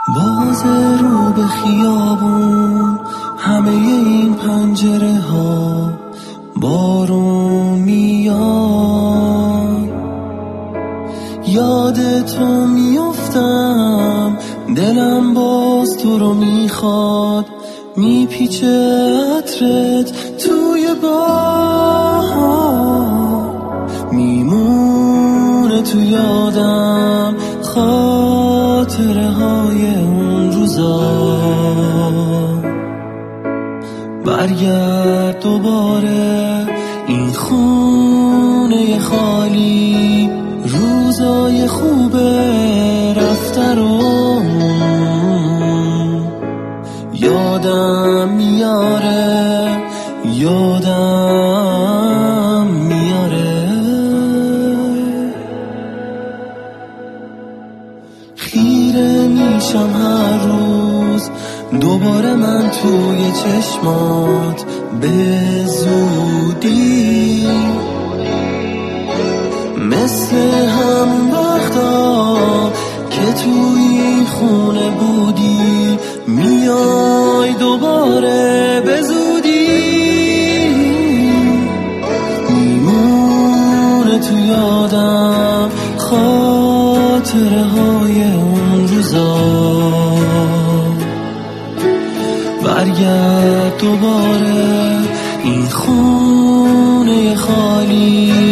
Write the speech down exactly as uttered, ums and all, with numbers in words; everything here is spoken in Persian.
باز رو به خیابون همه این پنجره ها بارون میاد، یاد تو میافتم، دلم باز تو رو میخواد، میپیچه عطرت توی باد، میمونه تو یادم خاطره های اون روزا. برگرد دوباره این خونه خالی، روزای خوب رفته رو یادم میاره، یادم میاره. خیره میشم هر روز دوباره من توی چشمات به زودی، مثل همون وقتا که توی این خونه بودی، میای دوباره به زودی، میمونه تو یادم خاطره های اون روزا. برگرد دوباره این خونه خالی،